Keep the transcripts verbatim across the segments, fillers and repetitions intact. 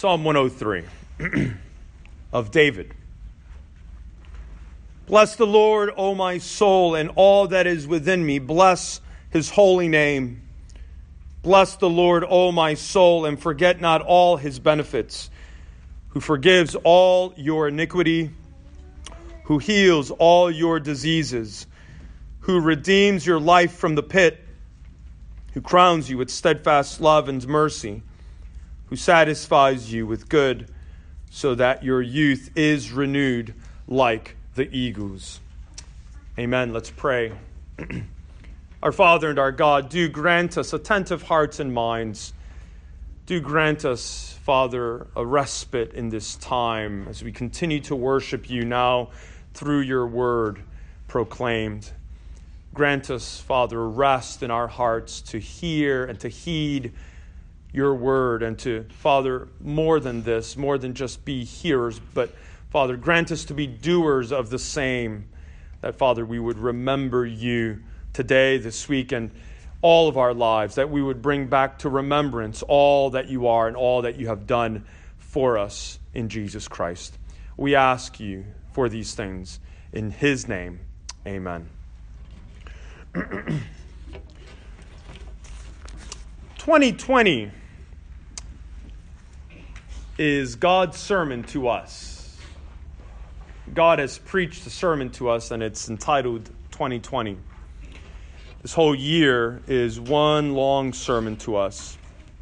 Psalm one oh three of David. Bless the Lord, O my soul, and all that is within me. Bless his holy name. Bless the Lord, O my soul, and forget not all his benefits, who forgives all your iniquity, who heals all your diseases, who redeems your life from the pit, who crowns you with steadfast love and mercy, who satisfies you with good, so that your youth is renewed like the eagles. Amen. Let's pray. Our Father and our God, do grant us attentive hearts and minds. Do grant us, Father, a respite in this time as we continue to worship you now through your word proclaimed. Grant us, Father, rest in our hearts to hear and to heed your word, and to, Father, more than this, more than just be hearers, but, Father, grant us to be doers of the same, that, Father, we would remember you today, this week, and all of our lives, that we would bring back to remembrance all that you are and all that you have done for us in Jesus Christ. We ask you for these things in his name. Amen. twenty twenty is God's sermon to us. God has preached a sermon to us, and it's entitled twenty twenty. This whole year is one long sermon to us.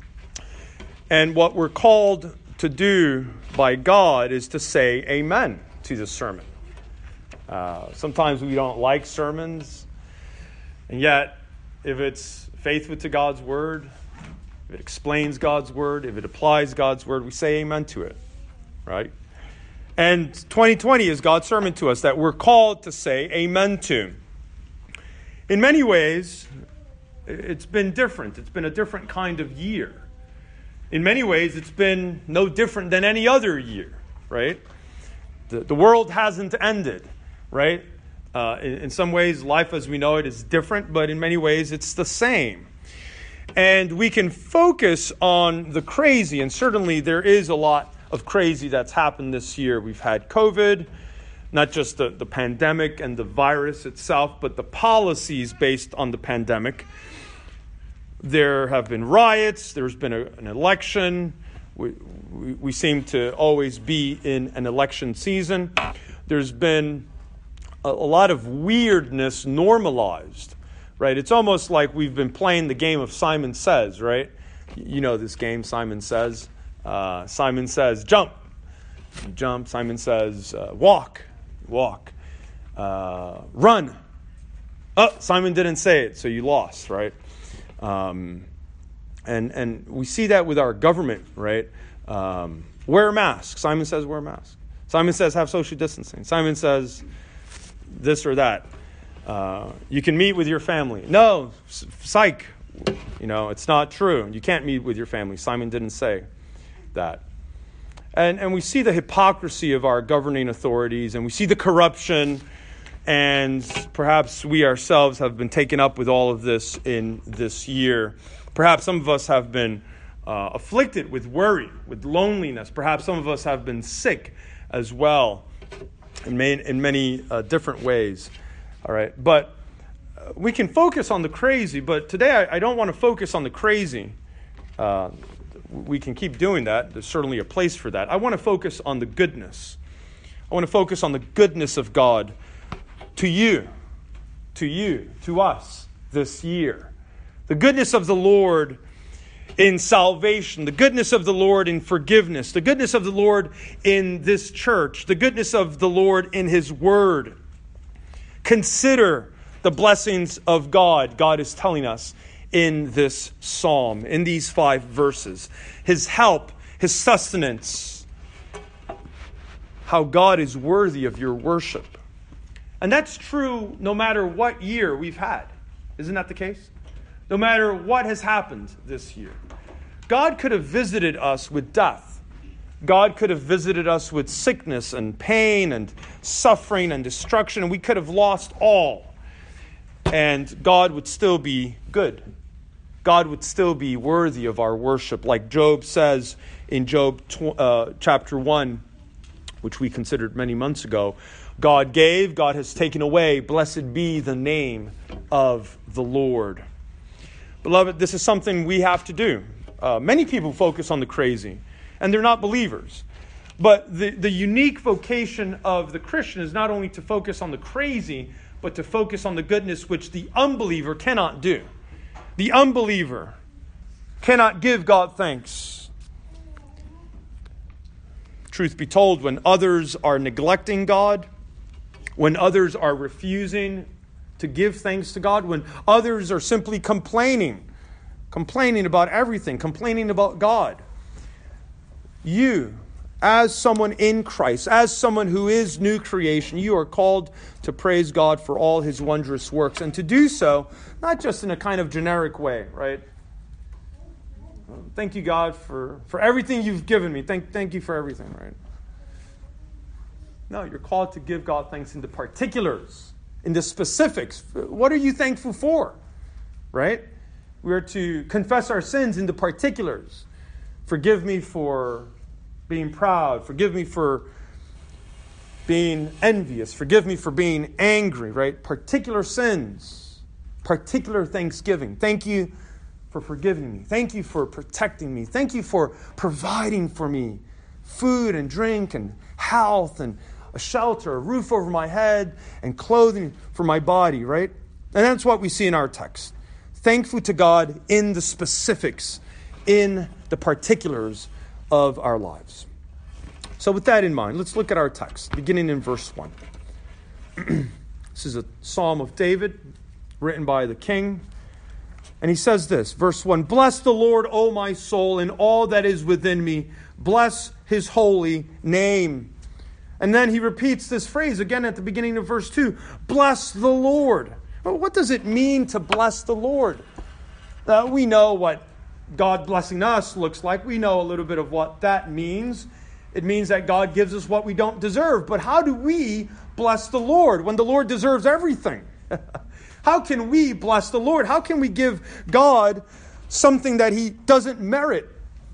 And what we're called to do by God is to say amen to this sermon. Uh, sometimes we don't like sermons, and yet if it's faithful to God's word, if it explains God's word, if it applies God's word, we say amen to it, right? And twenty twenty is God's sermon to us that we're called to say amen to. In many ways, it's been different. It's been a different kind of year. In many ways, it's been no different than any other year, right? The, the world hasn't ended, right? Uh, in, in some ways, life as we know it is different, but in many ways, it's the same. And we can focus on the crazy, and certainly there is a lot of crazy that's happened this year. We've had COVID, not just the, the pandemic and the virus itself, but the policies based on the pandemic. There have been riots. There's been a, an election. We, we, we seem to always be in an election season. There's been a, a lot of weirdness normalized, right? It's almost like we've been playing the game of Simon Says, right? You know this game, Simon Says. Uh, Simon says, jump. You jump. Simon says, uh, walk. Walk. Uh, run. Oh, Simon didn't say it, so you lost, right? Um, and and we see that with our government, right? Um, wear a mask. Simon says wear a mask. Simon says have social distancing. Simon says this or that. Uh, you can meet with your family. No, psych. You know, it's not true. You can't meet with your family. Simon didn't say that. And and we see the hypocrisy of our governing authorities, and we see the corruption, and perhaps we ourselves have been taken up with all of this in this year. Perhaps some of us have been uh, afflicted with worry, with loneliness. Perhaps some of us have been sick as well in many, in many uh, different ways. All right, but uh, we can focus on the crazy, but today I, I don't want to focus on the crazy. Uh, We can keep doing that. There's certainly a place for that. I want to focus on the goodness. I want to focus on the goodness of God to you, to you, to us this year. The goodness of the Lord in salvation, the goodness of the Lord in forgiveness, the goodness of the Lord in this church, the goodness of the Lord in his word. Consider the blessings of God, God is telling us in this psalm, in these five verses. His help, his sustenance, how God is worthy of your worship. And that's true no matter what year we've had. Isn't that the case? No matter what has happened this year. God could have visited us with death. God could have visited us with sickness and pain and suffering and destruction, and we could have lost all. And God would still be good. God would still be worthy of our worship. Like Job says in Job uh, chapter one, which we considered many months ago, God gave, God has taken away. Blessed be the name of the Lord. Beloved, this is something we have to do. Uh, many people focus on the crazy, and they're not believers. But the, the unique vocation of the Christian is not only to focus on the crazy, but to focus on the goodness which the unbeliever cannot do. The unbeliever cannot give God thanks. Truth be told, when others are neglecting God, when others are refusing to give thanks to God, when others are simply complaining, complaining about everything, complaining about God, you, as someone in Christ, as someone who is new creation, you are called to praise God for all His wondrous works, and to do so, not just in a kind of generic way, right? Thank you, God, for, for everything you've given me. Thank, thank you for everything, right? No, you're called to give God thanks in the particulars, in the specifics. What are you thankful for, right? We are to confess our sins in the particulars. Forgive me for being proud. Forgive me for being envious. Forgive me for being angry, right? Particular sins. Particular thanksgiving. Thank you for forgiving me. Thank you for protecting me. Thank you for providing for me food and drink and health and a shelter, a roof over my head, and clothing for my body, right? And that's what we see in our text. Thankful to God in the specifics, in the particulars of our lives. So with that in mind, let's look at our text, beginning in verse one. This is a psalm of David, written by the king. And he says this, verse one, "Bless the Lord, O my soul, and all that is within me. Bless His holy name." And then he repeats this phrase again at the beginning of verse two, "Bless the Lord." Well, what does it mean to bless the Lord? Uh, we know what God blessing us looks like. We know a little bit of what that means. It means that God gives us what we don't deserve. But how do we bless the Lord when the Lord deserves everything? How can we bless the Lord? How can we give God something that He doesn't merit?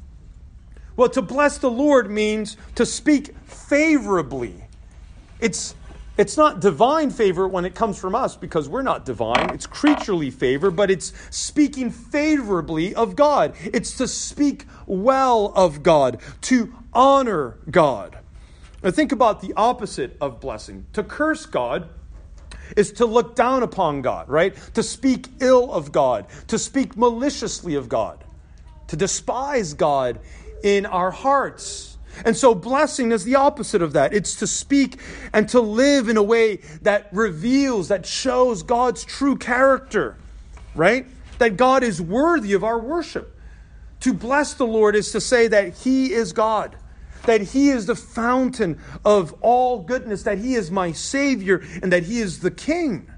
Well, to bless the Lord means to speak favorably. It's It's not divine favor when it comes from us because we're not divine. It's creaturely favor, but it's speaking favorably of God. It's to speak well of God, to honor God. Now think about the opposite of blessing. To curse God is to look down upon God, right? To speak ill of God, to speak maliciously of God, to despise God in our hearts. And so blessing is the opposite of that. It's to speak and to live in a way that reveals, that shows God's true character, right? That God is worthy of our worship. To bless the Lord is to say that He is God, that He is the fountain of all goodness, that He is my Savior, and that He is the King.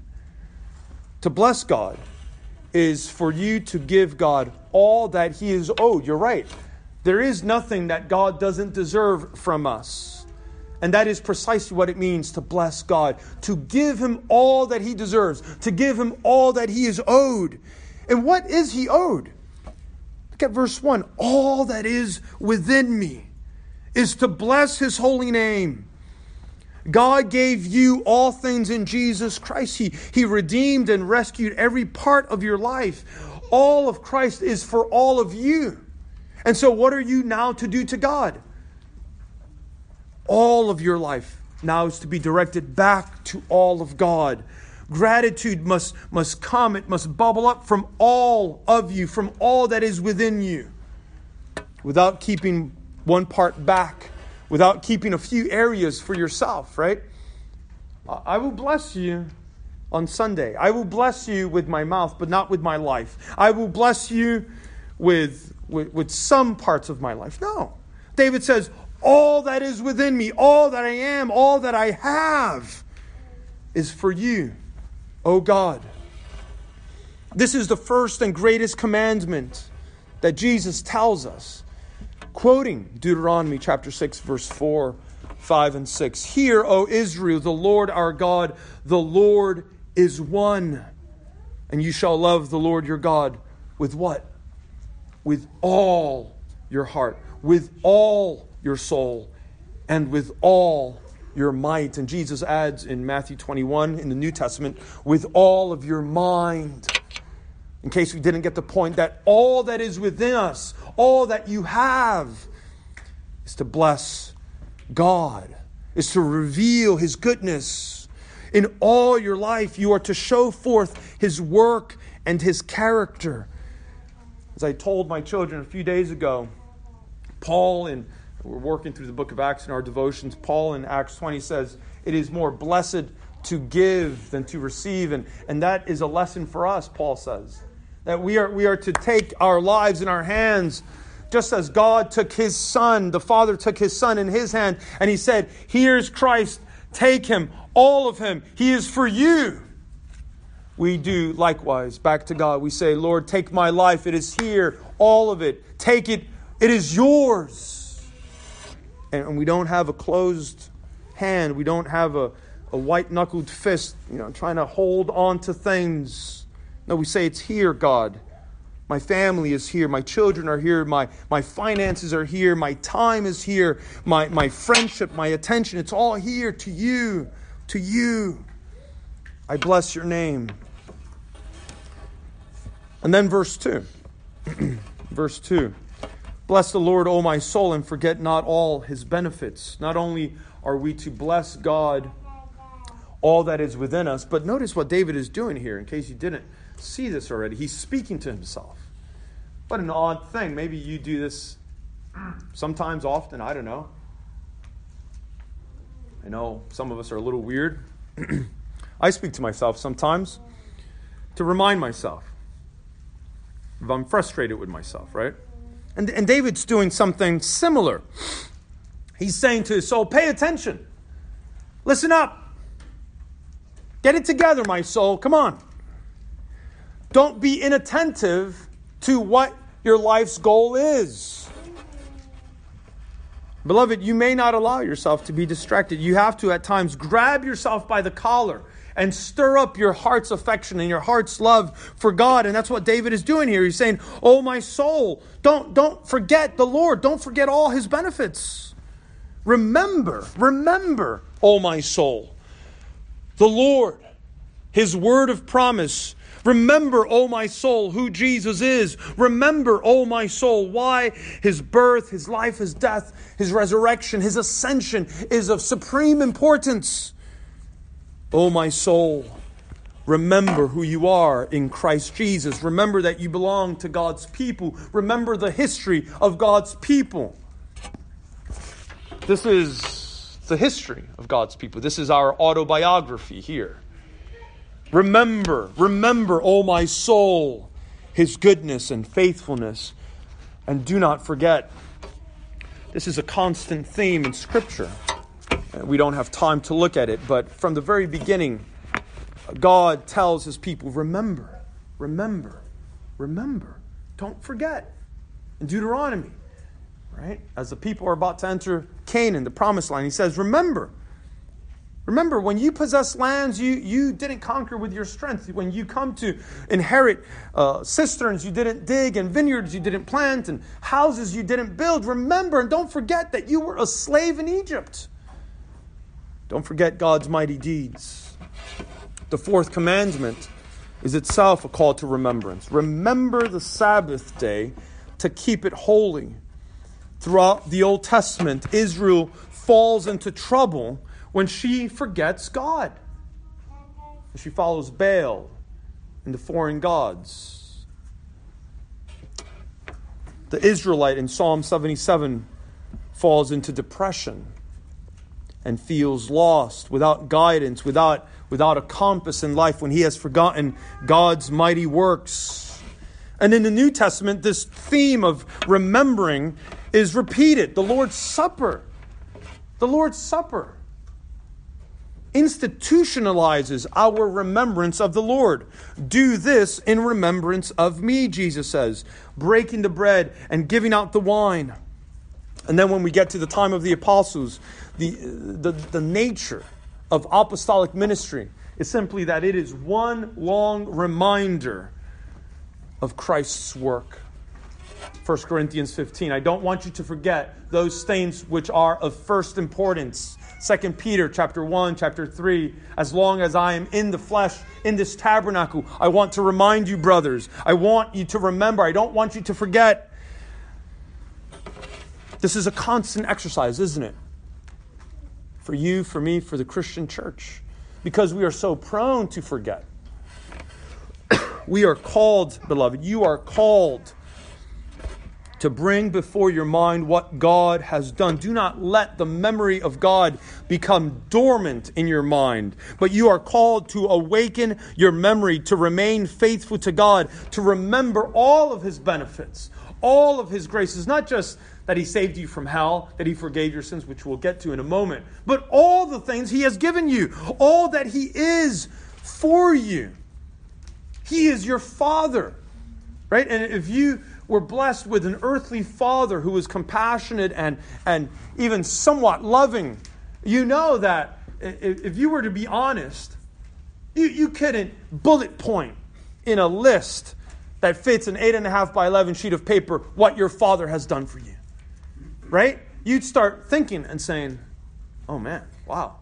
To bless God is for you to give God all that He is owed. You're right. There is nothing that God doesn't deserve from us. And that is precisely what it means to bless God. To give Him all that He deserves. To give Him all that He is owed. And what is He owed? Look at verse one. All that is within me is to bless His holy name. God gave you all things in Jesus Christ. He, he redeemed and rescued every part of your life. All of Christ is for all of you. And so what are you now to do to God? All of your life now is to be directed back to all of God. Gratitude must, must come. It must bubble up from all of you, from all that is within you, without keeping one part back, without keeping a few areas for yourself, right? I will bless you on Sunday. I will bless you with my mouth, but not with my life. I will bless you with With, with some parts of my life. No. David says, all that is within me, all that I am, all that I have is for you, O God. This is the first and greatest commandment that Jesus tells us. Quoting Deuteronomy chapter six, verse four, five, and six. Hear, O Israel, the Lord our God, the Lord is one. And you shall love the Lord your God with what? with all your heart, with all your soul, and with all your might. And Jesus adds in Matthew twenty-one in the New Testament, with all of your mind. In case we didn't get the point, that all that is within us, all that you have, is to bless God, is to reveal His goodness. In all your life, you are to show forth His work and His character. As I told my children a few days ago, Paul, in we're working through the book of Acts in our devotions, Paul in Acts twenty says, it is more blessed to give than to receive. And, and that is a lesson for us, Paul says. That we are, we are to take our lives in our hands, just as God took His Son, the Father took His Son in His hand, and He said, here's Christ, take Him, all of Him, He is for you. We do likewise back to God. We say, Lord, take my life, it is here, all of it, take it, it is yours. And we don't have a closed hand, we don't have a, a white-knuckled fist, you know, trying to hold on to things. No, we say, it's here, God. My family is here. My children are here. My, my finances are here. My time is here. My, my friendship, my attention, it's all here to you. To you. I bless your name. And then verse two. Verse two. Bless the Lord, O my soul, and forget not all His benefits. Not only are we to bless God, all that is within us, but notice what David is doing here, in case you didn't see this already. He's speaking to himself. What an odd thing. Maybe you do this sometimes, often, I don't know. I know some of us are a little weird. I speak to myself sometimes to remind myself if I'm frustrated with myself, right? And, and David's doing something similar. He's saying to his soul, pay attention. Listen up. Get it together, my soul. Come on. Don't be inattentive to what your life's goal is. Beloved, you may not allow yourself to be distracted. You have to at times grab yourself by the collar and stir up your heart's affection and your heart's love for God. And that's what David is doing here. He's saying, oh, my soul, don't, don't forget the Lord. Don't forget all His benefits. Remember, remember, oh, my soul, the Lord, His word of promise. Remember, O my soul, who Jesus is. Remember, O my soul, why His birth, His life, His death, His resurrection, His ascension is of supreme importance. O my soul, remember who you are in Christ Jesus. Remember that you belong to God's people. Remember the history of God's people. This is the history of God's people. This is our autobiography here. Remember, remember, O my soul, His goodness and faithfulness. And do not forget. This is a constant theme in Scripture. We don't have time to look at it, but from the very beginning, God tells His people, remember, remember, remember. Don't forget. In Deuteronomy, right? As the people are about to enter Canaan, the promised land, He says, remember. Remember, when you possess lands, you, you didn't conquer with your strength. When you come to inherit uh, cisterns, you didn't dig, and vineyards you didn't plant, and houses you didn't build. Remember, and don't forget that you were a slave in Egypt. Don't forget God's mighty deeds. The fourth commandment is itself a call to remembrance. Remember the Sabbath day to keep it holy. Throughout the Old Testament, Israel falls into trouble when she forgets God. She follows Baal and the foreign gods. The Israelite in Psalm seventy-seven falls into depression and feels lost, without guidance, without, without a compass in life when he has forgotten God's mighty works. And in the New Testament, this theme of remembering is repeated. The Lord's Supper. The Lord's Supper institutionalizes our remembrance of the Lord. Do this in remembrance of me, Jesus says, breaking the bread and giving out the wine. And then when we get to the time of the apostles, the, the, the nature of apostolic ministry is simply that it is one long reminder of Christ's work. First Corinthians fifteen. I don't want you to forget those things which are of first importance. Second Peter chapter one, chapter three. As long as I am in the flesh, in this tabernacle, I want to remind you, brothers. I want you to remember. I don't want you to forget. This is a constant exercise, isn't it? For you, for me, for the Christian church. Because we are so prone to forget. We are called, beloved, you are called to bring before your mind what God has done. Do not let the memory of God become dormant in your mind, but you are called to awaken your memory, to remain faithful to God, to remember all of His benefits, all of His graces, not just that He saved you from hell, that He forgave your sins, which we'll get to in a moment, but all the things He has given you, all that He is for you. He is your Father, right? And if you were blessed with an earthly father who was compassionate and, and even somewhat loving, you know that if you were to be honest, you, you couldn't bullet point in a list that fits an eight and a half by eleven sheet of paper what your father has done for you, right? You'd start thinking and saying, oh man, wow,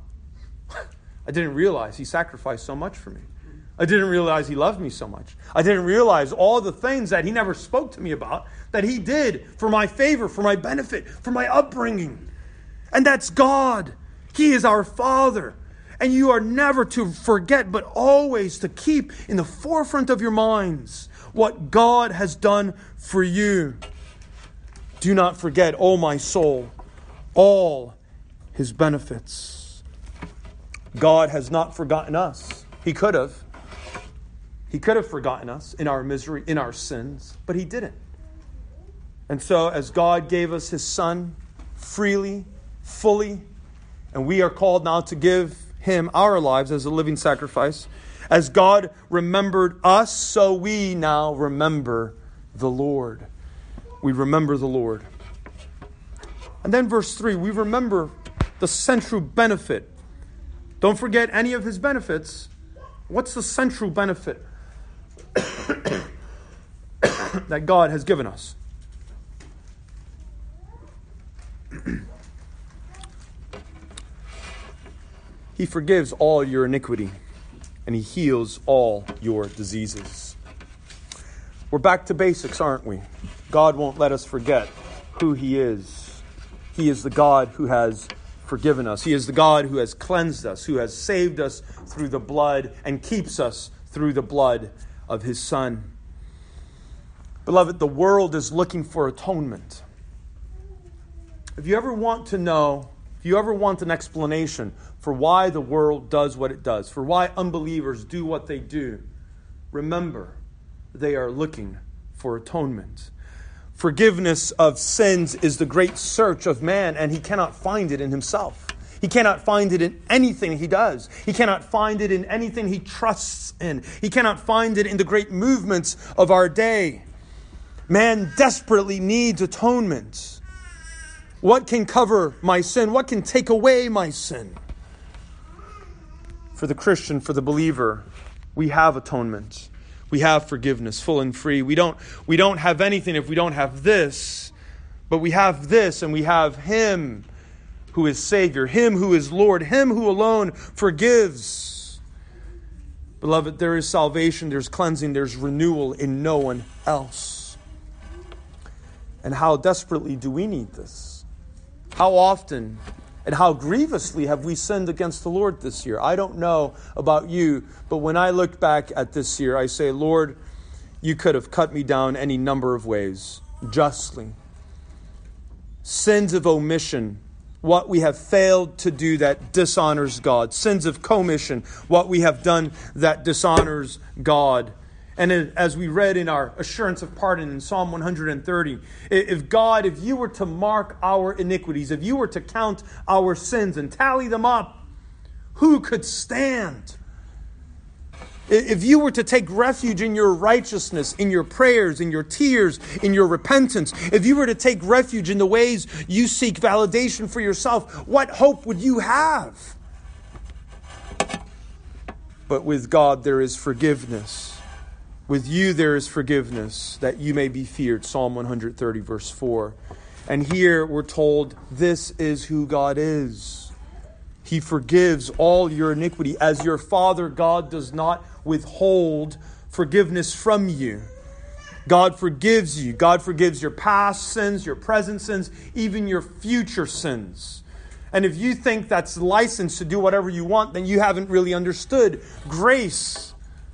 I didn't realize He sacrificed so much for me. I didn't realize He loved me so much. I didn't realize all the things that He never spoke to me about that He did for my favor, for my benefit, for my upbringing. And that's God. He is our Father. And you are never to forget, but always to keep in the forefront of your minds what God has done for you. Do not forget, O my soul, all His benefits. God has not forgotten us. He could have. He could have forgotten us in our misery, in our sins, but He didn't. And so as God gave us His Son freely, fully, and we are called now to give Him our lives as a living sacrifice, as God remembered us, so we now remember the Lord. We remember the Lord. And then verse three, we remember the central benefit. Don't forget any of His benefits. What's the central benefit that God has given us? He forgives all your iniquity, and He heals all your diseases. We're back to basics, aren't we? God won't let us forget who He is. He is the God who has forgiven us. He is the God who has cleansed us, who has saved us through the blood and keeps us through the blood of His Son. Beloved, the world is looking for atonement. If you ever want to know, if you ever want an explanation for why the world does what it does, for why unbelievers do what they do, remember, they are looking for atonement. Forgiveness of sins is the great search of man, and he cannot find it in himself. He cannot find it in anything he does. He cannot find it in anything he trusts in. He cannot find it in the great movements of our day. Man desperately needs atonement. What can cover my sin? What can take away my sin? For the Christian, for the believer, we have atonement. We have forgiveness, full and free. We don't, we don't have anything if we don't have this, but we have this, and we have Him who is Savior, Him who is Lord, Him who alone forgives. Beloved, there is salvation, there's cleansing, there's renewal in no one else. And how desperately do we need this? How often and how grievously have we sinned against the Lord this year? I don't know about you, but when I look back at this year, I say, Lord, you could have cut me down any number of ways, justly. Sins of omission, what we have failed to do that dishonors God. Sins of commission, what we have done that dishonors God. And as we read in our assurance of pardon in Psalm one hundred thirty, if God, if you were to mark our iniquities, if you were to count our sins and tally them up, who could stand? If you were to take refuge in your righteousness, in your prayers, in your tears, in your repentance, if you were to take refuge in the ways you seek validation for yourself, what hope would you have? But with God there is forgiveness. With you there is forgiveness, that you may be feared. Psalm one thirty, verse four. And here we're told this is who God is. He forgives all your iniquity. As your Father, God does not withhold forgiveness from you. God forgives you. God forgives your past sins, your present sins, even your future sins. And if you think that's license to do whatever you want, then you haven't really understood grace.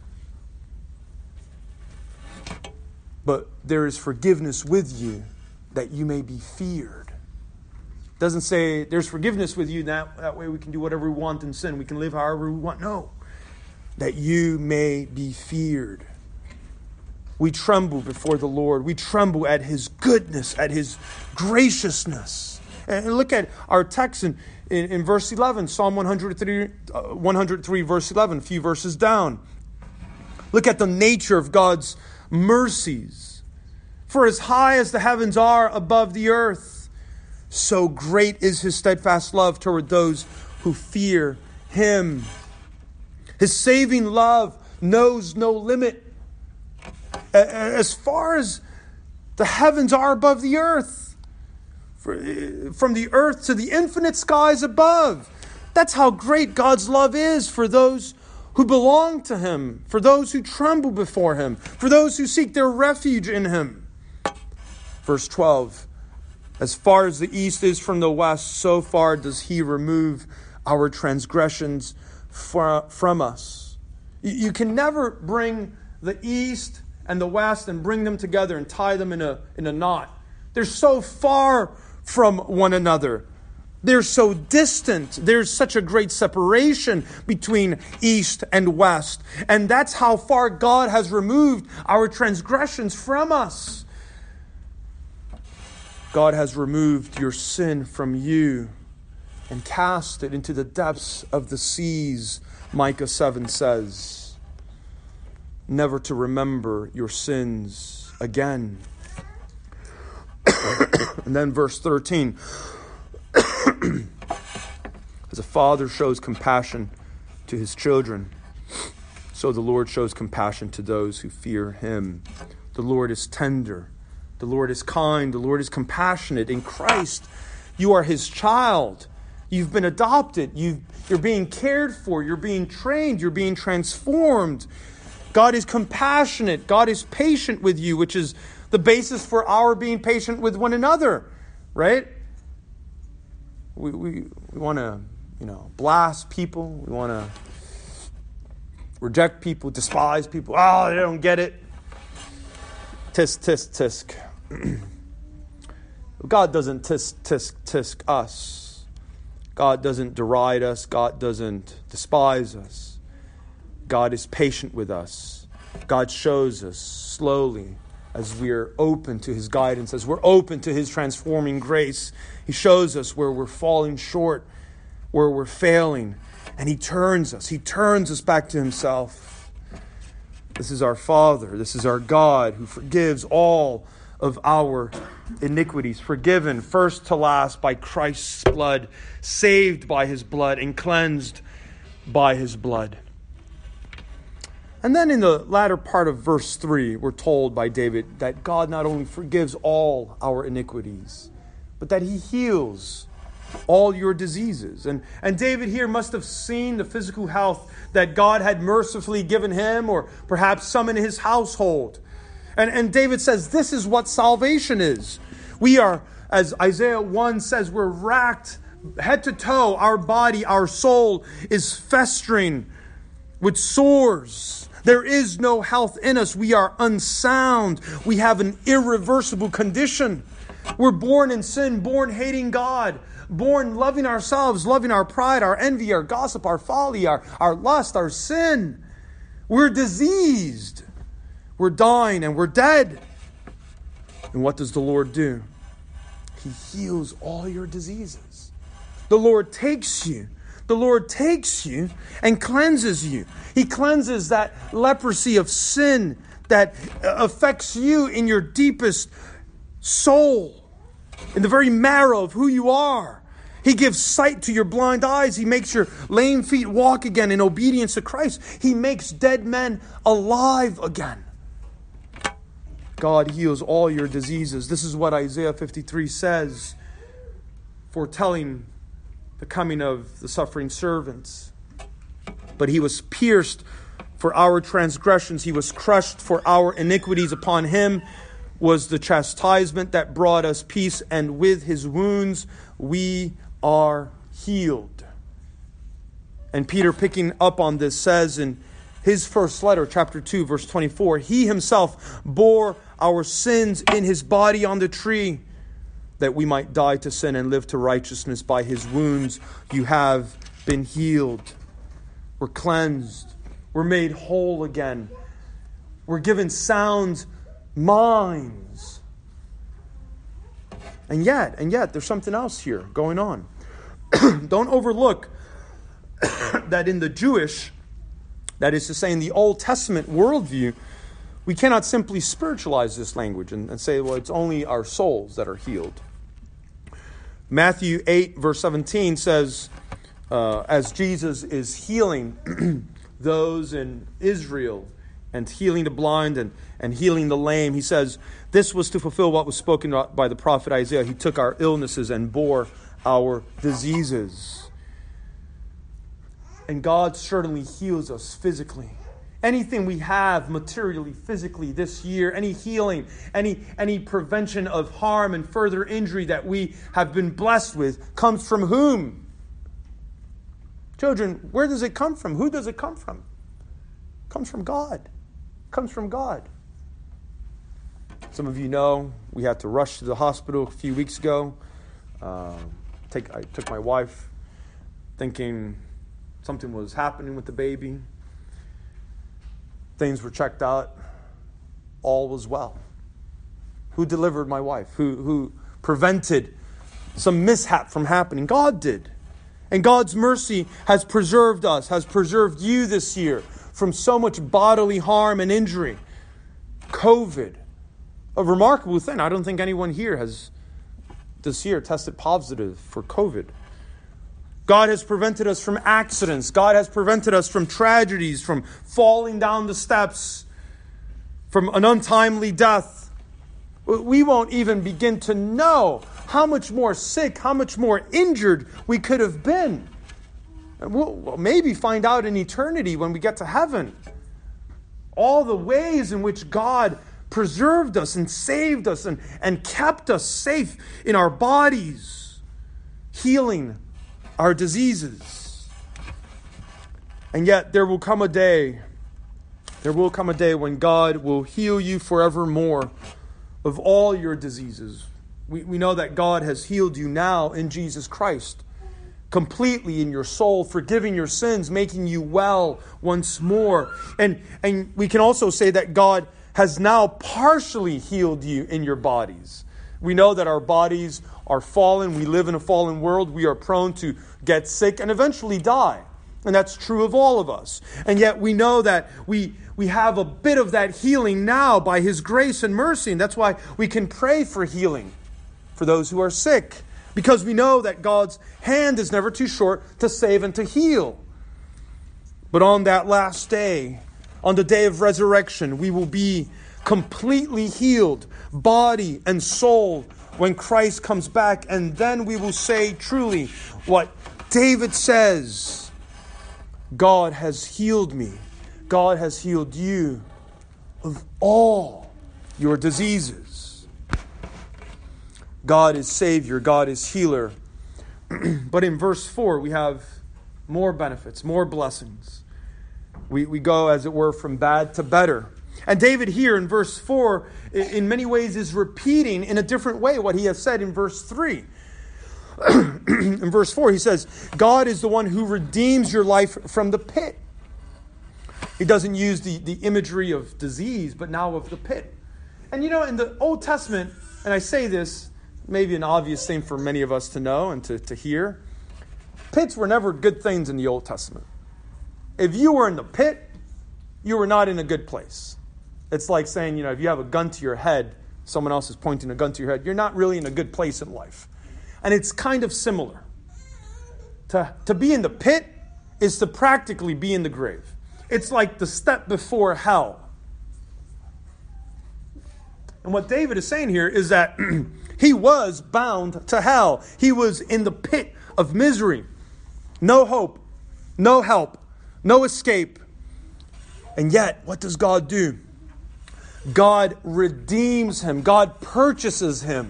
But there is forgiveness with you, that you may be feared. It doesn't say there's forgiveness with you, that, that way we can do whatever we want in sin. We can live however we want. No. That you may be feared. We tremble before the Lord. We tremble at His goodness, at His graciousness. And look at our text in, in, in verse eleven, Psalm one hundred three, uh, one hundred three, verse eleven, a few verses down. Look at the nature of God's mercies. For as high as the heavens are above the earth, so great is His steadfast love toward those who fear Him. His saving love knows no limit. As far as the heavens are above the earth, from the earth to the infinite skies above. That's how great God's love is for those who belong to Him, for those who tremble before Him, for those who seek their refuge in Him. Verse twelve, as far as the east is from the west, so far does He remove our transgressions from us. You can never bring the east and the west and bring them together and tie them in a, in a knot. They're so far from one another. They're so distant. There's such a great separation between east and west. And that's how far God has removed our transgressions from us. God has removed your sin from you and cast it into the depths of the seas, Micah seven says, never to remember your sins again. And then verse thirteen, as a father shows compassion to his children, so the Lord shows compassion to those who fear Him. The Lord is tender. The Lord is kind. The Lord is compassionate. In Christ, you are His child. You've been adopted. You've, you're being cared for. You're being trained. You're being transformed. God is compassionate. God is patient with you, which is the basis for our being patient with one another, right? We we, we want to, you know, blast people. We want to reject people, despise people. Oh, they don't get it. Tisk, tisk, tisk. God doesn't tisk, tisk, tisk us. God doesn't deride us. God doesn't despise us. God is patient with us. God shows us slowly as we're open to His guidance, as we're open to His transforming grace. He shows us where we're falling short, where we're failing, and He turns us. He turns us back to Himself. This is our Father. This is our God who forgives all of our iniquities. Forgiven first to last by Christ's blood, saved by His blood, and cleansed by His blood. And then in the latter part of verse three, we're told by David that God not only forgives all our iniquities, but that He heals all your diseases. And, and David here must have seen the physical health that God had mercifully given him, or perhaps some in his household. And, and David says, this is what salvation is. We are, as Isaiah one says, we're racked head to toe. Our body, our soul is festering with sores. There is no health in us. We are unsound. We have an irreversible condition. We're born in sin, born hating God, born loving ourselves, loving our pride, our envy, our gossip, our folly, our, our lust, our sin. We're diseased. We're dying and we're dead. And what does the Lord do? He heals all your diseases. The Lord takes you. The Lord takes you and cleanses you. He cleanses that leprosy of sin that affects you in your deepest soul, in the very marrow of who you are. He gives sight to your blind eyes. He makes your lame feet walk again in obedience to Christ. He makes dead men alive again. God heals all your diseases. This is what Isaiah fifty-three says, foretelling the coming of the suffering servants. But he was pierced for our transgressions. He was crushed for our iniquities. Upon him was the chastisement that brought us peace, and with his wounds we are healed. And Peter, picking up on this, says in his first letter, chapter two, verse twenty-four, he himself bore our sins in his body on the tree, that we might die to sin and live to righteousness. By his wounds you have been healed. We're cleansed. We're made whole again. We're given sound minds. And yet, and yet, there's something else here going on. Don't overlook that in the Jewish, that is to say in the Old Testament worldview, we cannot simply spiritualize this language and, and say, well, it's only our souls that are healed. Matthew eight, verse seventeen says, uh, as Jesus is healing those in Israel and healing the blind and, and healing the lame, he says, this was to fulfill what was spoken by the prophet Isaiah. He took our illnesses and bore our diseases. And God certainly heals us physically. Anything we have materially, physically this year, any healing, any, any prevention of harm and further injury that we have been blessed with comes from whom? Children, where does it come from? Who does it come from? It comes from God. It comes from God. Some of you know we had to rush to the hospital a few weeks ago. Uh, take, I took my wife thinking something was happening with the baby. Things were checked out. All was well. Who delivered my wife? Who, who prevented some mishap from happening? God did. And God's mercy has preserved us, has preserved you this year from so much bodily harm and injury. COVID. A remarkable thing. I don't think anyone here has this year tested positive for COVID. God has prevented us from accidents. God has prevented us from tragedies, from falling down the steps, from an untimely death. We won't even begin to know how much more sick, how much more injured we could have been. And we'll maybe find out in eternity when we get to heaven. All the ways in which God preserved us and saved us and, and kept us safe in our bodies, healing our diseases. And yet there will come a day, there will come a day when God will heal you forevermore of all your diseases. We, we know that God has healed you now in Jesus Christ, completely in your soul, forgiving your sins, making you well once more. And, and we can also say that God has now partially healed you in your bodies. We know that our bodies are fallen. We live in a fallen world. We are prone to get sick and eventually die. And that's true of all of us. And yet we know that we, we have a bit of that healing now by His grace and mercy. And that's why we can pray for healing for those who are sick. Because we know that God's hand is never too short to save and to heal. But on that last day, on the day of resurrection, we will be completely healed, body and soul, when Christ comes back. And then we will say truly what David says: God has healed me. God has healed you of all your diseases. God is Savior. God is healer. But in verse four, we have more benefits, more blessings. We, we go, as it were, from bad to better. And David here in verse four, in many ways, is repeating in a different way what he has said in verse three. In verse four, he says, God is the one who redeems your life from the pit. He doesn't use the, the imagery of disease, but now of the pit. And you know, in the Old Testament, and I say this, maybe an obvious thing for many of us to know and to, to hear, pits were never good things in the Old Testament. If you were in the pit, you were not in a good place. It's like saying, you know, if you have a gun to your head, someone else is pointing a gun to your head, you're not really in a good place in life. And it's kind of similar. To, to be in the pit is to practically be in the grave. It's like the step before hell. And what David is saying here is that he was bound to hell. He was in the pit of misery. No hope, no help, no escape. And yet, what does God do? God redeems him. God purchases him.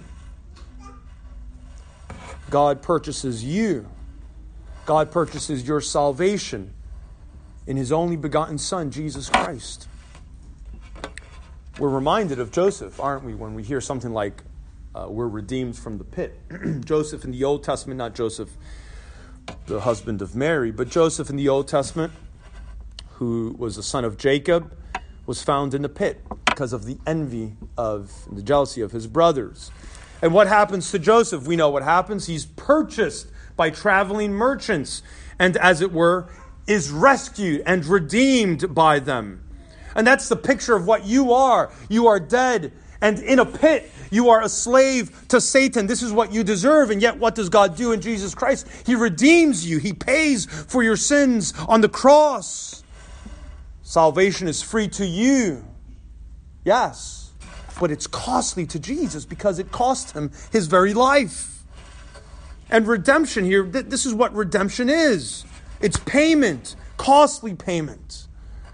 God purchases you. God purchases your salvation in his only begotten Son, Jesus Christ. We're reminded of Joseph, aren't we, when we hear something like, uh, we're redeemed from the pit. Joseph in the Old Testament, not Joseph, the husband of Mary, but Joseph in the Old Testament, who was the son of Jacob, was found in the pit because of the envy of, the jealousy of his brothers. And what happens to Joseph? We know what happens. He's purchased by traveling merchants and, as it were, is rescued and redeemed by them. And that's the picture of what you are. You are dead and in a pit. You are a slave to Satan. This is what you deserve. And yet what does God do in Jesus Christ? He redeems you. He pays for your sins on the cross. Salvation is free to you. Yes. But it's costly to Jesus because it cost him his very life. And redemption here, th- this is what redemption is. It's payment, costly payment.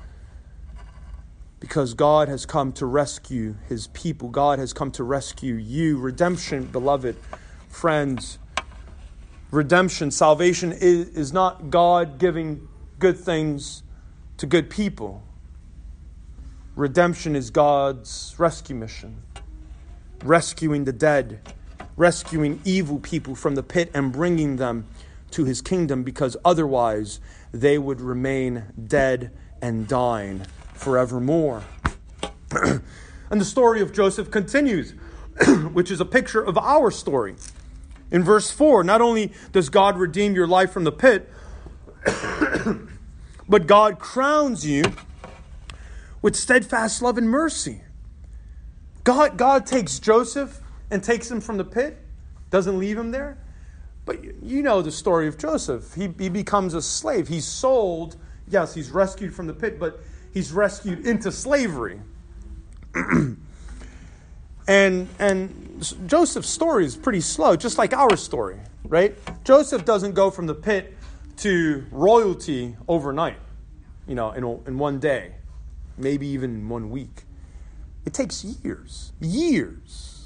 Because God has come to rescue his people. God has come to rescue you. Redemption, beloved friends, redemption, salvation is, is not God giving good things to good people. Redemption is God's rescue mission. Rescuing the dead, rescuing evil people from the pit and bringing them to his kingdom, because otherwise they would remain dead and dying forevermore. And the story of Joseph continues, which is a picture of our story. In verse four, not only does God redeem your life from the pit, but God crowns you with steadfast love and mercy. God, God takes Joseph and takes him from the pit, doesn't leave him there. But you know the story of Joseph. He, he becomes a slave. He's sold. Yes, he's rescued from the pit, but he's rescued into slavery. and and Joseph's story is pretty slow, just like our story, right? Joseph doesn't go from the pit to royalty overnight, you know, in, in one day, maybe even in one week. It takes years, years.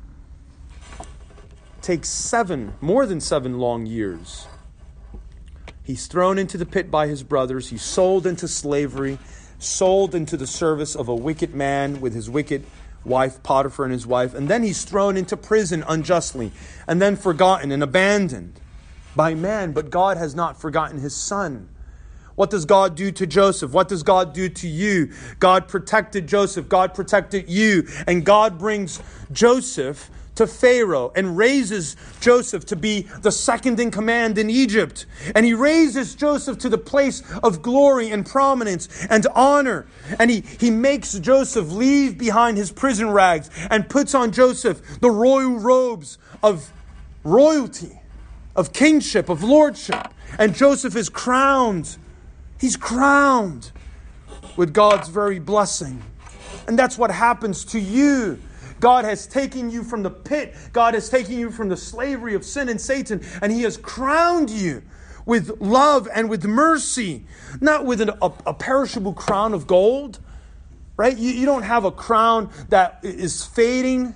It takes seven, more than seven long years. He's thrown into the pit by his brothers. He's sold into slavery, sold into the service of a wicked man with his wicked wife, Potiphar and his wife. And then he's thrown into prison unjustly, and then forgotten and abandoned by man. But God has not forgotten his son. What does God do to Joseph? What does God do to you? God protected Joseph. God protected you. And God brings Joseph to Pharaoh and raises Joseph to be the second in command in Egypt. And he raises Joseph to the place of glory and prominence and honor. And he, he makes Joseph leave behind his prison rags and puts on Joseph the royal robes of royalty, of kingship, of lordship. And Joseph is crowned. He's crowned with God's very blessing. And that's what happens to you. God has taken you from the pit. God has taken you from the slavery of sin and Satan. And he has crowned you with love and with mercy. Not with an, a, a perishable crown of gold. Right? You, you don't have a crown that is fading.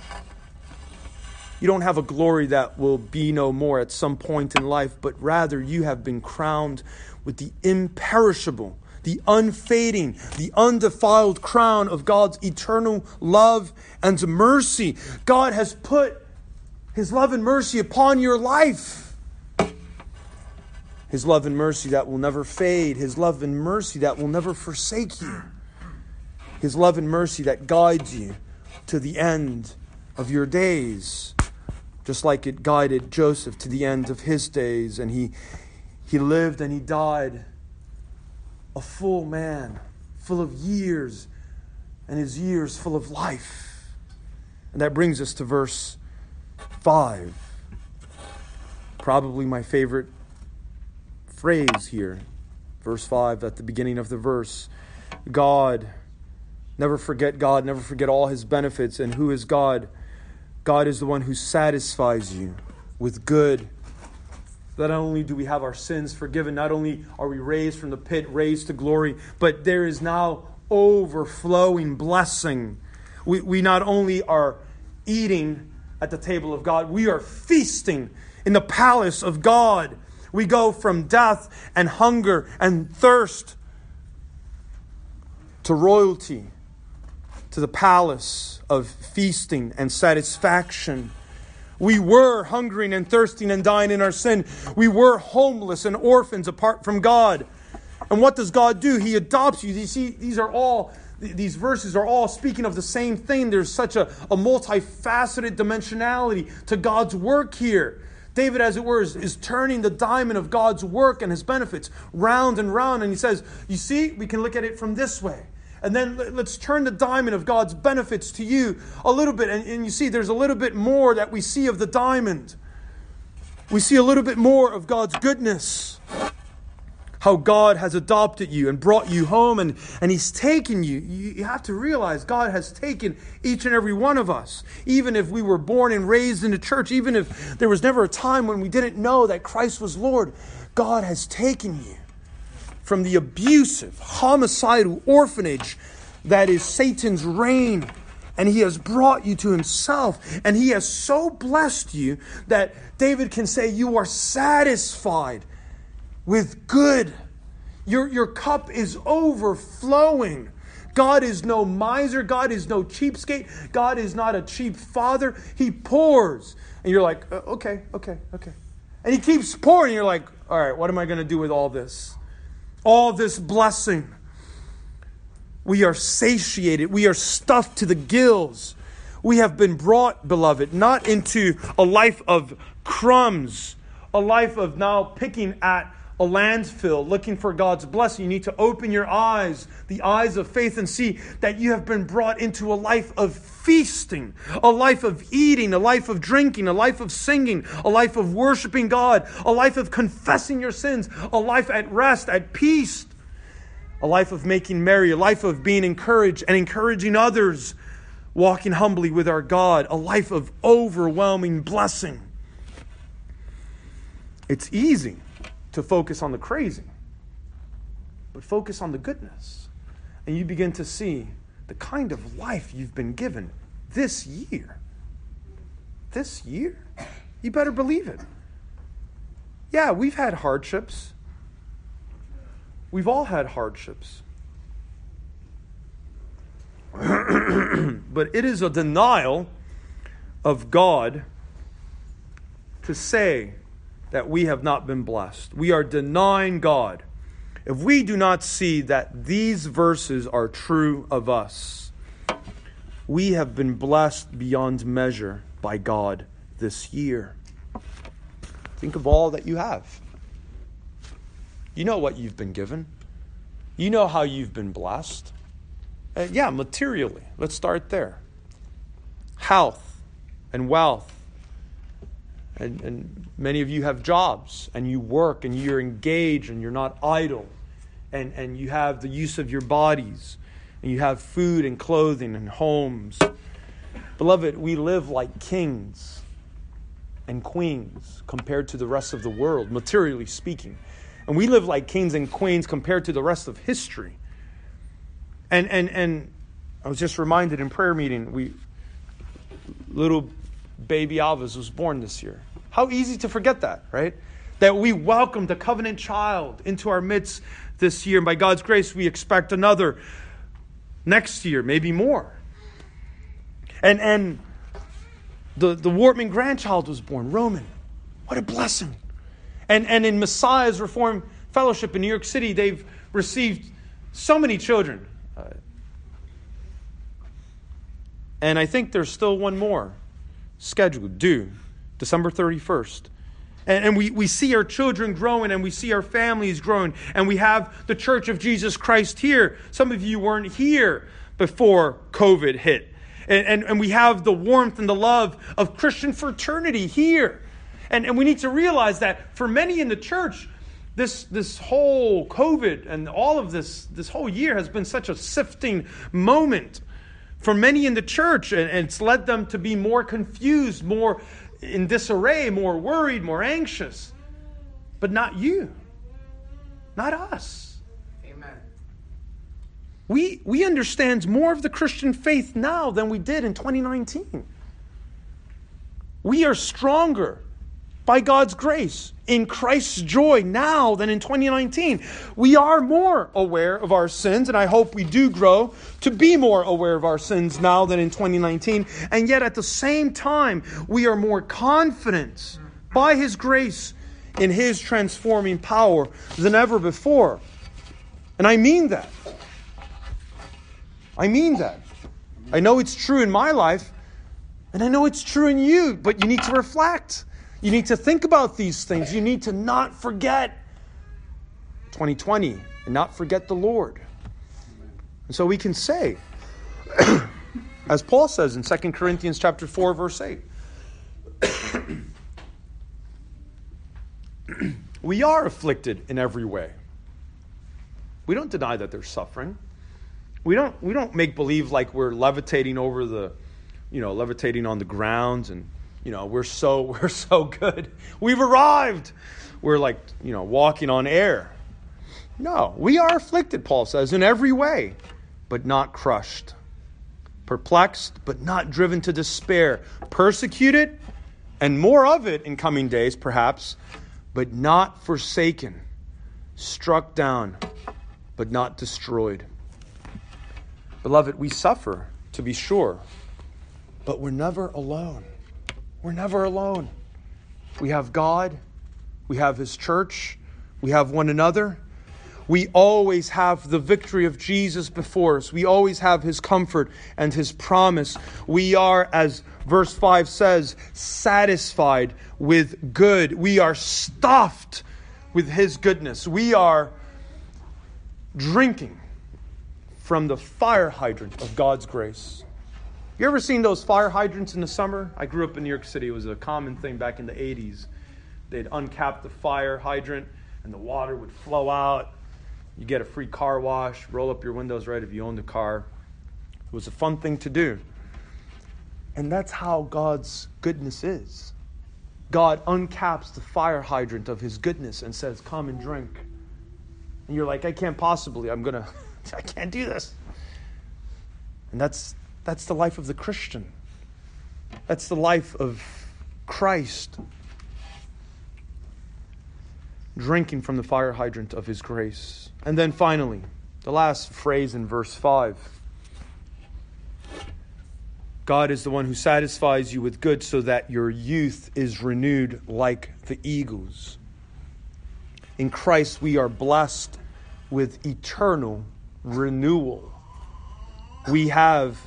You don't have a glory that will be no more at some point in life. But rather you have been crowned with the imperishable, the unfading, the undefiled crown of God's eternal love and mercy. God has put his love and mercy upon your life. His love and mercy that will never fade. His love and mercy that will never forsake you. His love and mercy that guides you to the end of your days. Just like it guided Joseph to the end of his days. And he, he lived and he died a full man, full of years, and his years full of life. And that brings us to verse five. Probably my favorite phrase here. Verse five, at the beginning of the verse. God Never forget God. Never forget all His benefits. And who is God? God is the one who satisfies you with good. Not only do we have our sins forgiven, not only are we raised from the pit, raised to glory, but there is now overflowing blessing. We, we not only are eating at the table of God, we are feasting in the palace of God. We go from death and hunger and thirst to royalty, to the palace of feasting and satisfaction. We were hungering and thirsting and dying in our sin. We were homeless and orphans apart from God. And what does God do? He adopts you. You see, these are all, these verses are all speaking of the same thing. There's such a, a multifaceted dimensionality to God's work here. David, as it were, is, is turning the diamond of God's work and His benefits round and round. And he says, you see, we can look at it from this way. And then let's turn the diamond of God's benefits to you a little bit. And, and you see, there's a little bit more that we see of the diamond. We see a little bit more of God's goodness. How God has adopted you and brought you home, and, and He's taken you. you. You have to realize God has taken each and every one of us. Even if we were born and raised in the church, even if there was never a time when we didn't know that Christ was Lord, God has taken you from the abusive, homicidal orphanage that is Satan's reign. And He has brought you to Himself. And He has so blessed you that David can say you are satisfied with good. Your, your cup is overflowing. God is no miser. God is no cheapskate. God is not a cheap father. He pours. And you're like, okay, okay, okay. And He keeps pouring. And you're like, all right, what am I going to do with all this? All this blessing. We are satiated. We are stuffed to the gills. We have been brought, beloved, not into a life of crumbs, a life of now picking at a landfill, looking for God's blessing. You need to open your eyes, the eyes of faith, and see that you have been brought into a life of feasting, a life of eating, a life of drinking, a life of singing, a life of worshiping God, a life of confessing your sins, a life at rest, at peace, a life of making merry, a life of being encouraged and encouraging others, walking humbly with our God, a life of overwhelming blessing. It's easy to focus on the crazy, but focus on the goodness. And you begin to see the kind of life you've been given this year. This year. You better believe it. Yeah, we've had hardships. We've all had hardships. But it is a denial of God to say that we have not been blessed. We are denying God. If we do not see that these verses are true of us, we have been blessed beyond measure by God this year. Think of all that you have. You know what you've been given. You know how you've been blessed. Uh, yeah, materially. Let's start there. Health and wealth. And, and many of you have jobs, and you work, and you're engaged, and you're not idle. And, and you have the use of your bodies, and you have food and clothing and homes. Beloved, we live like kings and queens compared to the rest of the world, materially speaking. And we live like kings and queens compared to the rest of history. And and and I was just reminded in prayer meeting, we little baby Alvis was born this year. How easy to forget that, right? That we welcomed a covenant child into our midst this year. And by God's grace, we expect another next year, maybe more. And and the, the Wortman grandchild was born, Roman. What a blessing. And, and in Messiah's Reformed Fellowship in New York City, they've received so many children. Uh, and I think there's still one more scheduled, due December thirty-first. And, and we, we see our children growing, and we see our families growing, and we have the Church of Jesus Christ here. Some of you weren't here before COVID hit. And, and, and we have the warmth and the love of Christian fraternity here. And, and we need to realize that for many in the church, This, this whole COVID and all of this, this whole year has been such a sifting moment for many in the church, and, and it's led them to be more confused, more in disarray, more worried, more anxious. But not you. Not us. Amen. We, we understand more of the Christian faith now than we did in twenty nineteen. We are stronger by God's grace in Christ's joy now than in twenty nineteen. We are more aware of our sins, and I hope we do grow to be more aware of our sins now than in twenty nineteen. And yet at the same time, we are more confident by His grace in His transforming power than ever before. And I mean that. I mean that. I know it's true in my life, and I know it's true in you, but you need to reflect. You need to think about these things. You need to not forget twenty twenty and not forget the Lord. And so we can say, as Paul says in Second Corinthians chapter four, verse eight, we are afflicted in every way. We don't deny that there's suffering. We don't we don't make believe like we're levitating over the, you know, levitating on the ground and, you know, we're so we're so good. We've arrived. We're like, you know, walking on air. No, we are afflicted, Paul says, in every way, but not crushed. Perplexed, but not driven to despair. Persecuted, and more of it in coming days, perhaps, but not forsaken. Struck down, but not destroyed. Beloved, we suffer, to be sure, but we're never alone. We're never alone. We have God. We have His church. We have one another. We always have the victory of Jesus before us. We always have His comfort and His promise. We are, as verse five says, satisfied with good. We are stuffed with His goodness. We are drinking from the fire hydrant of God's grace. You ever seen those fire hydrants in the summer? I grew up in New York City. It was a common thing back in the eighties. They'd uncap the fire hydrant and the water would flow out. You get a free car wash, roll up your windows, right, if you owned a car. It was a fun thing to do. And that's how God's goodness is. God uncaps the fire hydrant of His goodness and says, come and drink. And you're like, I can't possibly, I'm going to, I can't do this. And that's that's the life of the Christian. That's the life of Christ. Drinking from the fire hydrant of His grace. And then finally, the last phrase in verse five. God is the one who satisfies you with good so that your youth is renewed like the eagles. In Christ we are blessed with eternal renewal. We have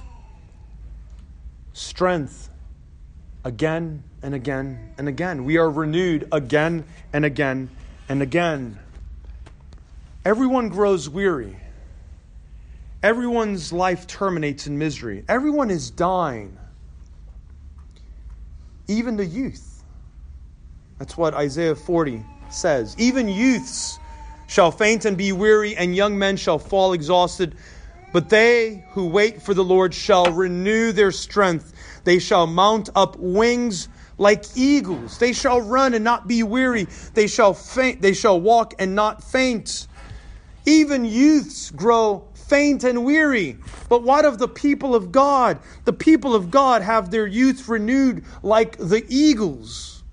strength again and again and again. We are renewed again and again and again. Everyone grows weary. Everyone's life terminates in misery. Everyone is dying. Even the youth. That's what Isaiah forty says. Even youths shall faint and be weary, and young men shall fall exhausted. But they who wait for the Lord shall renew their strength. They shall mount up wings like eagles. They shall run and not be weary. They shall faint. They shall walk and not faint. Even youths grow faint and weary. But what of the people of God? The people of God have their youth renewed like the eagles.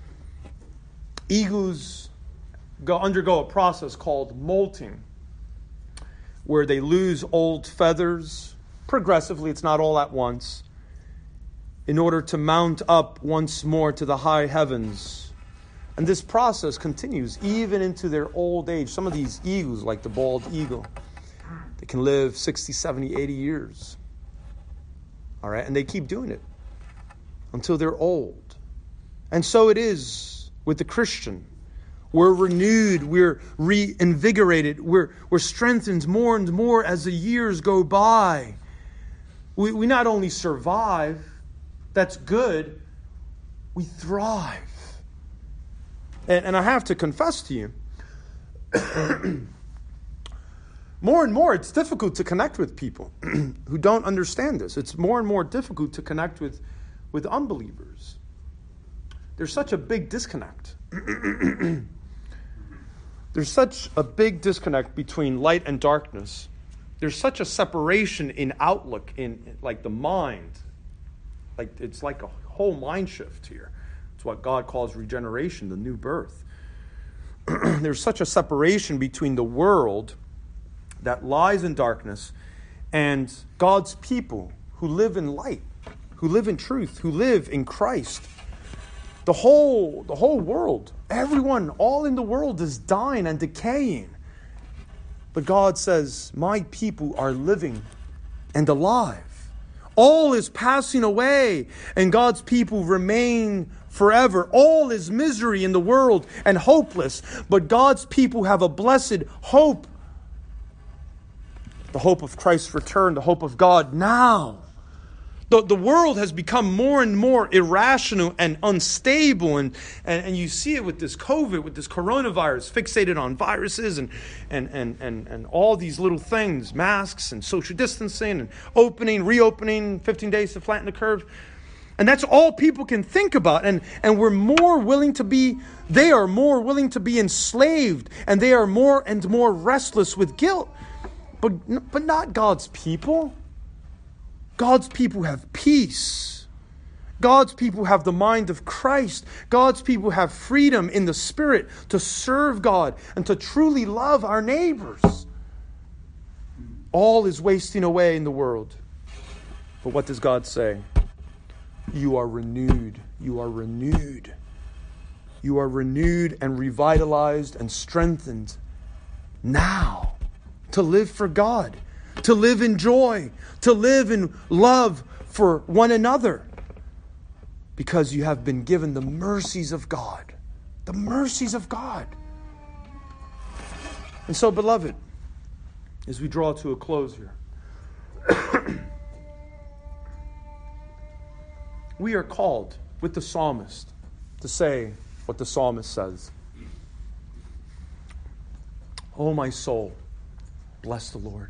Eagles go undergo a process called molting, where they lose old feathers progressively, it's not all at once, in order to mount up once more to the high heavens. And this process continues even into their old age. Some of these eagles, like the bald eagle, they can live sixty, seventy, eighty years. All right, and they keep doing it until they're old. And so it is with the Christian. We're renewed, we're reinvigorated, we're, we're strengthened more and more as the years go by. We, we not only survive, that's good, we thrive. And, and I have to confess to you, More and more, it's difficult to connect with people who don't understand this. It's more and more difficult to connect with, with unbelievers. There's such a big disconnect. There's such a big disconnect between light and darkness. There's such a separation in outlook, in like the mind. Like it's like a whole mind shift here. It's what God calls regeneration, the new birth. There's such a separation between the world that lies in darkness and God's people who live in light, who live in truth, who live in Christ. The whole, the whole world, everyone, all in the world is dying and decaying. But God says, my people are living and alive. All is passing away, and God's people remain forever. All is misery in the world and hopeless, but God's people have a blessed hope. The hope of Christ's return, the hope of God now. The, the world has become more and more irrational and unstable. And, and, and you see it with this COVID, with this coronavirus, fixated on viruses and, and, and, and, and all these little things, masks and social distancing and opening, reopening, fifteen days to flatten the curve. And that's all people can think about. And, and we're more willing to be, they are more willing to be enslaved. And they are more and more restless with guilt. But, but not God's people. God's people have peace. God's people have the mind of Christ. God's people have freedom in the Spirit to serve God and to truly love our neighbors. All is wasting away in the world. But what does God say? You are renewed. You are renewed. You are renewed and revitalized and strengthened now to live for God, to live in joy, to live in love for one another, because you have been given the mercies of God, the mercies of God. And so, beloved, as we draw to a close here, we are called with the psalmist to say what the psalmist says. Oh, my soul, bless the Lord.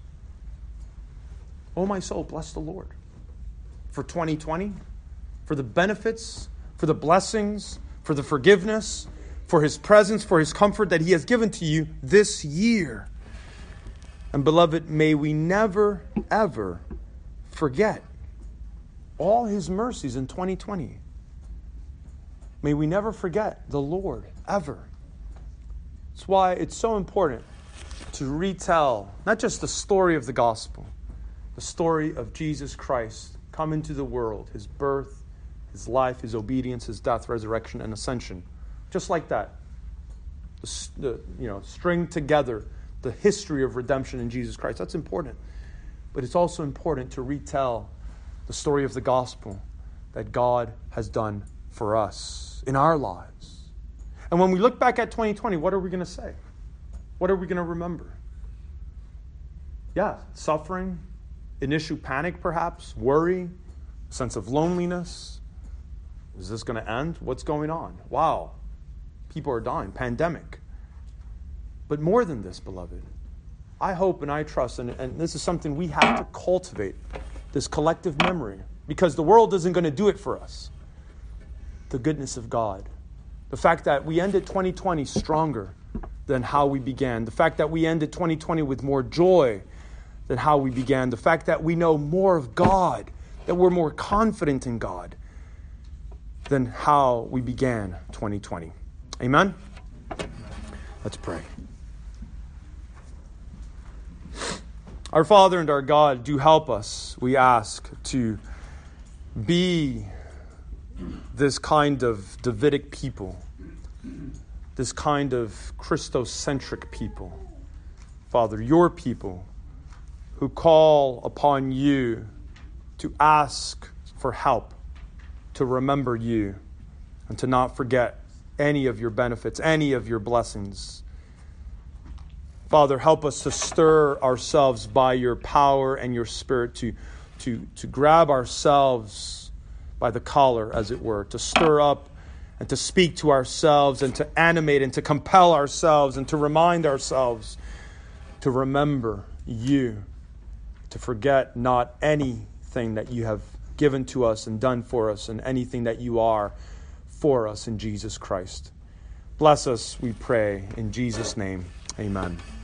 Oh, my soul, bless the Lord. For twenty twenty, for the benefits, for the blessings, for the forgiveness, for His presence, for His comfort that He has given to you this year. And beloved, may we never, ever forget all His mercies in twenty twenty. May we never forget the Lord, ever. That's why it's so important to retell not just the story of the gospel, the story of Jesus Christ come into the world, His birth, His life, His obedience, His death, resurrection, and ascension. Just like that. The, the, you know, string together the history of redemption in Jesus Christ. That's important. But it's also important to retell the story of the gospel that God has done for us in our lives. And when we look back at twenty twenty, what are we going to say? What are we going to remember? Yeah, suffering, initial panic perhaps, worry, sense of loneliness. Is this going to end? What's going on? Wow, people are dying, pandemic. But more than this, beloved, I hope and I trust, and, and this is something we have to cultivate, this collective memory, because the world isn't going to do it for us. The goodness of God. The fact that we ended twenty twenty stronger than how we began. The fact that we ended twenty twenty with more joy than how we began. The fact that we know more of God, that we're more confident in God than how we began twenty twenty. Amen? Let's pray. Our Father and our God, do help us, we ask, to be this kind of Davidic people, this kind of Christocentric people. Father, your people who call upon you to ask for help, to remember you, and to not forget any of your benefits, any of your blessings. Father, help us to stir ourselves by your power and your Spirit to, to, to grab ourselves by the collar, as it were, to stir up and to speak to ourselves and to animate and to compel ourselves and to remind ourselves to remember you, to forget not anything that you have given to us and done for us and anything that you are for us in Jesus Christ. Bless us, we pray, in Jesus' name. Amen.